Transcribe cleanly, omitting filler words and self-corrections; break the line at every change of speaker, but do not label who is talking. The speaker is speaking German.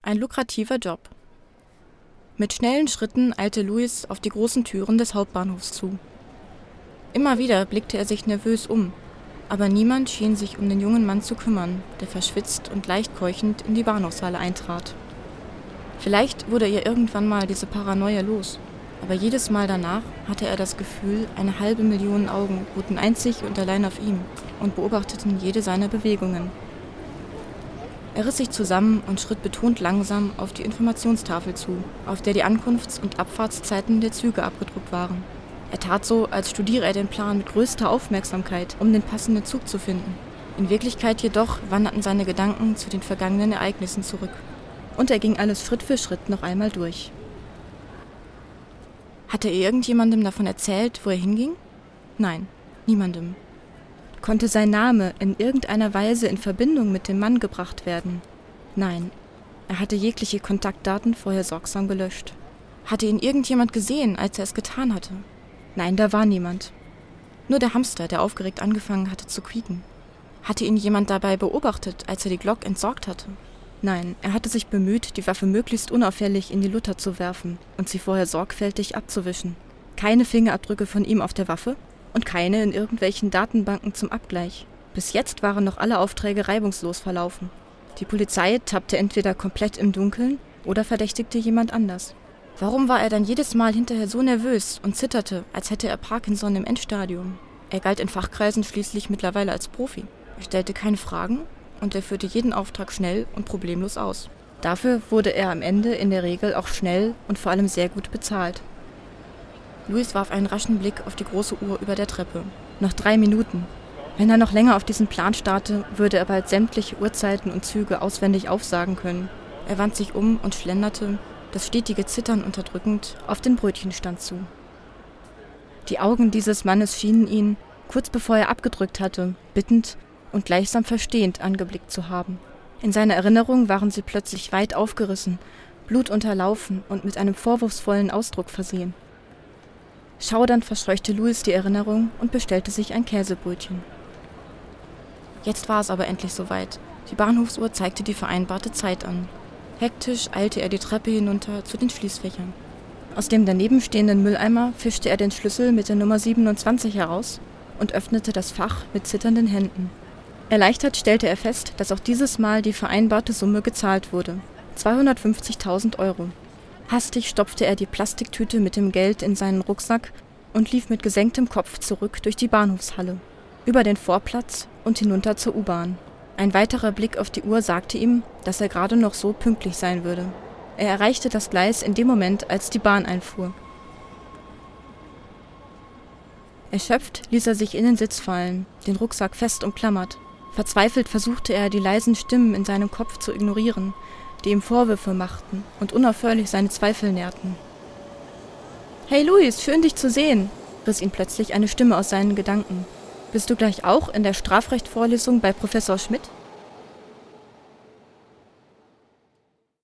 Ein lukrativer Job. Mit schnellen Schritten eilte Louis auf die großen Türen des Hauptbahnhofs zu. Immer wieder blickte er sich nervös um, aber niemand schien sich um den jungen Mann zu kümmern, der verschwitzt und leicht keuchend in die Bahnhofshalle eintrat. Vielleicht wurde ihr irgendwann mal diese Paranoia los, aber jedes Mal danach hatte er das Gefühl, 500.000 Augen ruhten einzig und allein auf ihm und beobachteten jede seiner Bewegungen. Er riss sich zusammen und schritt betont langsam auf die Informationstafel zu, auf der die Ankunfts- und Abfahrtszeiten der Züge abgedruckt waren. Er tat so, als studiere er den Plan mit größter Aufmerksamkeit, um den passenden Zug zu finden. In Wirklichkeit jedoch wanderten seine Gedanken zu den vergangenen Ereignissen zurück. Und er ging alles Schritt für Schritt noch einmal durch. Hatte er irgendjemandem davon erzählt, wo er hinging? Nein, niemandem. Konnte sein Name in irgendeiner Weise in Verbindung mit dem Mann gebracht werden? Nein, er hatte jegliche Kontaktdaten vorher sorgsam gelöscht. Hatte ihn irgendjemand gesehen, als er es getan hatte? Nein, da war niemand. Nur der Hamster, der aufgeregt angefangen hatte zu quieken. Hatte ihn jemand dabei beobachtet, als er die Glock entsorgt hatte? Nein, er hatte sich bemüht, die Waffe möglichst unauffällig in die Lutter zu werfen und sie vorher sorgfältig abzuwischen. Keine Fingerabdrücke von ihm auf der Waffe und keine in irgendwelchen Datenbanken zum Abgleich. Bis jetzt waren noch alle Aufträge reibungslos verlaufen. Die Polizei tappte entweder komplett im Dunkeln oder verdächtigte jemand anders. Warum war er dann jedes Mal hinterher so nervös und zitterte, als hätte er Parkinson im Endstadium? Er galt in Fachkreisen schließlich mittlerweile als Profi. Er stellte keine Fragen und er führte jeden Auftrag schnell und problemlos aus. Dafür wurde er am Ende in der Regel auch schnell und vor allem sehr gut bezahlt. Louis warf einen raschen Blick auf die große Uhr über der Treppe. Noch 3 Minuten. Wenn er noch länger auf diesen Plan starrte, würde er bald sämtliche Uhrzeiten und Züge auswendig aufsagen können. Er wandte sich um und schlenderte, das stetige Zittern unterdrückend, auf den Brötchenstand zu. Die Augen dieses Mannes schienen ihn, kurz bevor er abgedrückt hatte, bittend und gleichsam verstehend angeblickt zu haben. In seiner Erinnerung waren sie plötzlich weit aufgerissen, blutunterlaufen und mit einem vorwurfsvollen Ausdruck versehen. Schaudernd verscheuchte Louis die Erinnerung und bestellte sich ein Käsebrötchen. Jetzt war es aber endlich soweit. Die Bahnhofsuhr zeigte die vereinbarte Zeit an. Hektisch eilte er die Treppe hinunter zu den Schließfächern. Aus dem daneben stehenden Mülleimer fischte er den Schlüssel mit der Nummer 27 heraus und öffnete das Fach mit zitternden Händen. Erleichtert stellte er fest, dass auch dieses Mal die vereinbarte Summe gezahlt wurde. 250.000 €. Hastig stopfte er die Plastiktüte mit dem Geld in seinen Rucksack und lief mit gesenktem Kopf zurück durch die Bahnhofshalle, über den Vorplatz und hinunter zur U-Bahn. Ein weiterer Blick auf die Uhr sagte ihm, dass er gerade noch so pünktlich sein würde. Er erreichte das Gleis in dem Moment, als die Bahn einfuhr. Erschöpft ließ er sich in den Sitz fallen, den Rucksack fest umklammert. Verzweifelt versuchte er, die leisen Stimmen in seinem Kopf zu ignorieren, die ihm Vorwürfe machten und unaufhörlich seine Zweifel nährten. »Hey Louis, schön dich zu sehen«, riss ihn plötzlich eine Stimme aus seinen Gedanken. »Bist du gleich auch in der Strafrechtvorlesung bei Professor Schmidt?«